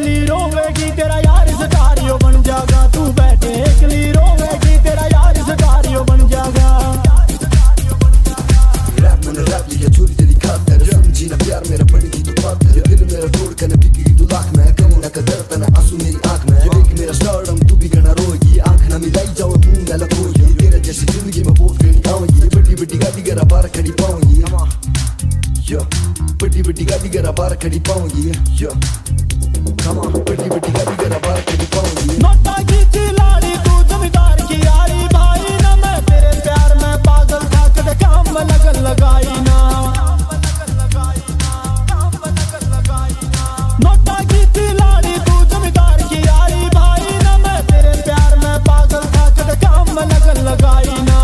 एकली रोवेगी तेरा यार स्टारियो बन जागा। तू बैठे एकली रोवेगी तेरा यार स्टारियो बन जागा। रैप मैंने रैप लिया चोरी तेरी खात है समझी ना प्यार मेरा पड़ेगी तो बात है दिल मेरा तोड़ कर न बिकेगी तू लाख में कहीं ना कदर तना आंसू मेरी आंख में ये देख मेरा स्टारडम तू भी गना रोएगी आंख ना मिलाई जाओ मुंह ना लकोगी तेरा जैसी जिंदगी में बहुत कहीं आऊंगी बड़ी बड़ी गाड़ी गरा बार खड़ी पाऊंगी यो बड़ी बड़ी गाड़ी गरा बार खड़ी पाऊंगी यो come on बड़ी बड़ी गाड़ी गरा बार खड़ी पाऊंगी। नोटा की चिलाड़ी तू जमींदार की यारी भाई ना मैं तेरे प्यार में पागल था कदे काम में लगन लगाई ना। नोटा की चिलाड़ी तू जमींदार की यारी भाई ना मैं तेरे प्यार में पागल था कदे काम में लगन लगाई ना।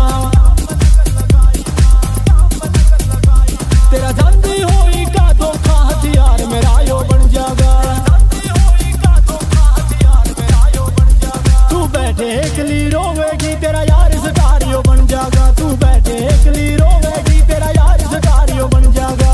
तेरा जानती होई का धोखा हथियार मेरा यो बन जागा। तू बैठे एकली रोवेगी तेरा यार स्टारियो बन जागा। तू बैठे एकली रोवेगी तेरा यार स्टारियो बन जागा।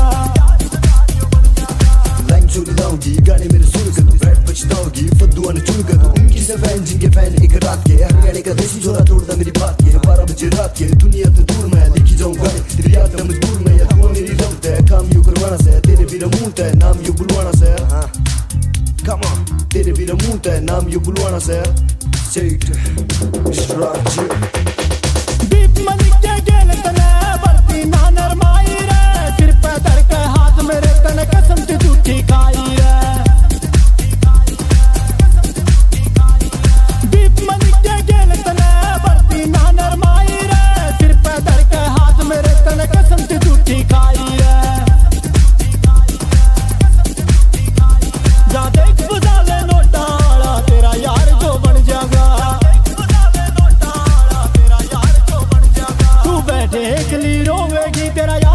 लाइन चोरी लाऊंगी गाने मेरे सुन कर तू बैठ पछताओगी फद्दुआ ने चुन कर तू उनकी से फैन जिनके फैन एक रात के हरियाणा का देसी छोरा तोड़ता मेरी बात के 12 बजे रात के दुनिया से दूर मैं लिखी जाऊं गाने तेरी याद में मजबूर मैं या तू मेरी रौत है काम यू करवाना से तेरे भी रमूत है नाम यू बुलवाना से come on तेरे भी रमूत है नाम यू बुलवाना से Shake structure दीप मन के गेल तने बरती ना नरमाई रे सिर पे धर के हाथ मेरे तने कसम से झूठी खाई रे। दीप मन के गेल तने बरती ना नरमाई रे सिर पे धर के हाथ मेरे तने कसम से झूठी खाई रे। जा देख बुझा ले नोटा तेरा यार जो बन जागा। तू बैठे एकली रोवेगी तेरा यार